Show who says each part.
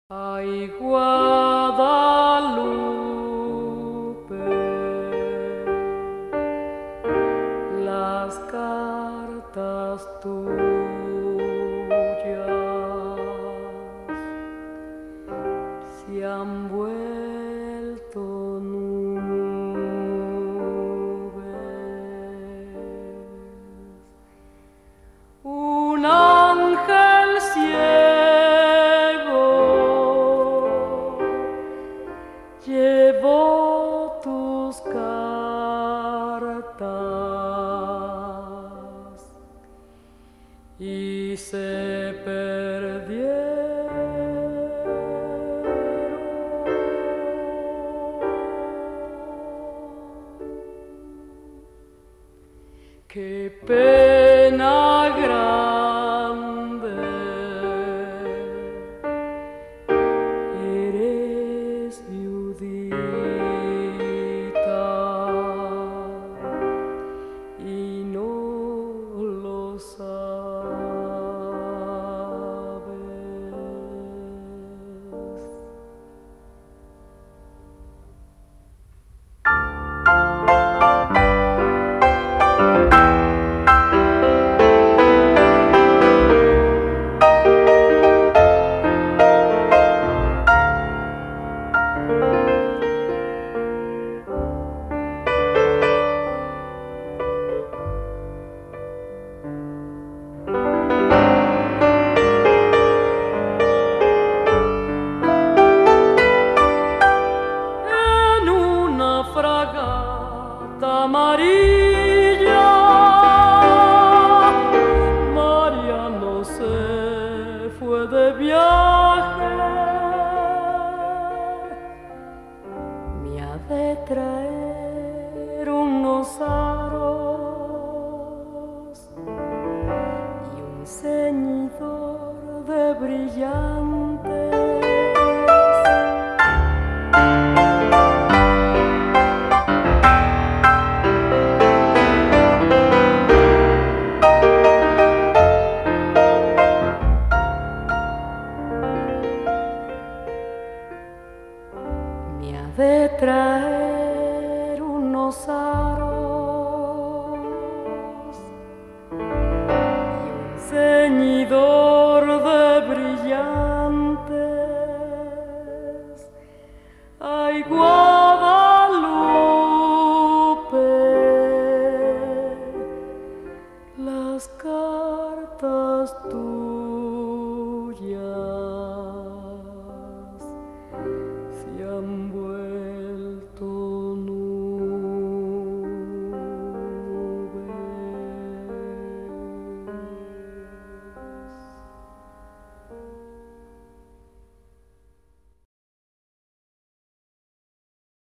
Speaker 1: Ay, Guadalupe, las cartas tuyas se han vuelto nubes. Un ángel ciego llevó tus cartas y se perdieron. Qué pena grande, eres viudita y no lo sabes. En una fragata amarilla, Mariano se fue de viaje. Me ha de traer unos aros y un ceñidor de brillantes. Me ha de traer unos aros